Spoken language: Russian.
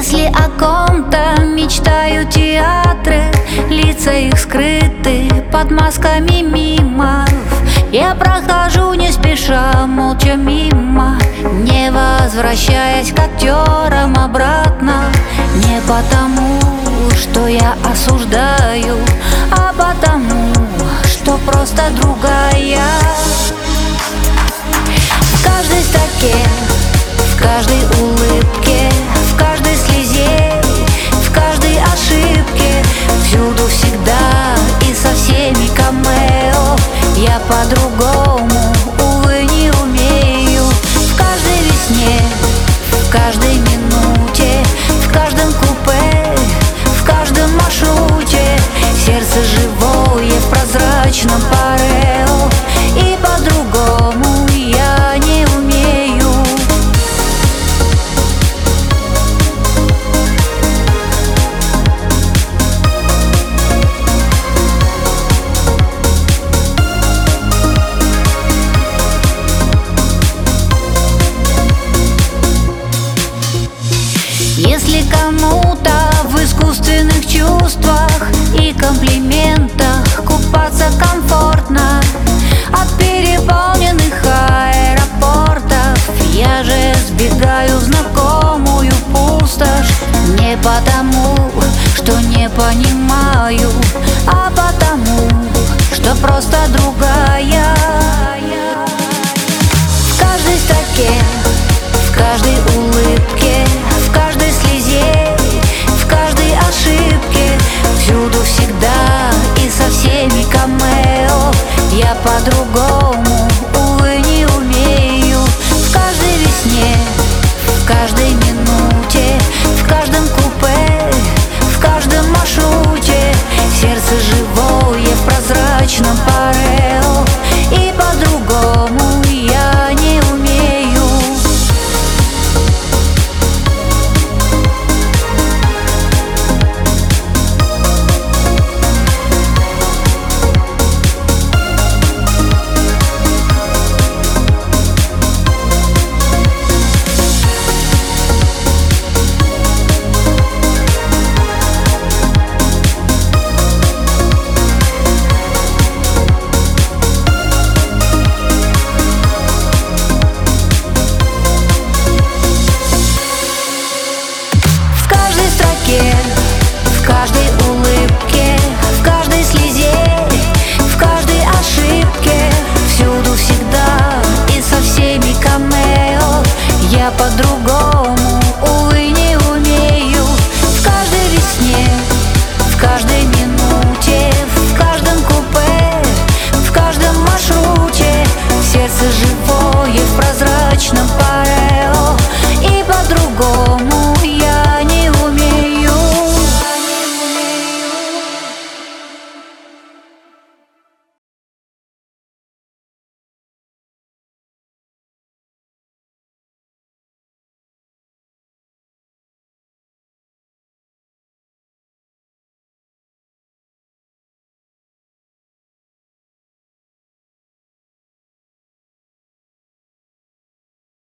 Если о ком-то мечтают театры, лица их скрыты под масками мимов. Я прохожу не спеша, молча мимо, не возвращаясь к актерам обратно. Не потому, что я осуждаю, а потому, что просто другая. В каждой строке, в каждой улыбке, в каждой слезе, в каждой ошибке, всюду, всегда и со всеми камео. Я по-другому, увы, не умею. В каждой весне, в каждой минуте, в каждом купе, в каждом маршруте, сердце живое в прозрачном парео. И по-другому я не умею. Если кому-то в искусственных чувствах и комплиментах купаться комфортно от переполненных аэропортов, я же сбегаю в знакомую пустошь. Не потому, что не понимаю, а потому, что просто другая. В каждой строке, в каждой улыбке, в каждой слезе, в каждой ошибке, всюду, всегда и со всеми камео. Я по-другому, увы, не умею. В каждой весне, в каждой минуте, в каждом купе, в каждом маршруте, сердце живое в прозрачном парео. И по-другому я не умею. В каждой улыбке, в каждой слезе, в каждой ошибке, всюду, всегда и со всеми камео. Я по-другому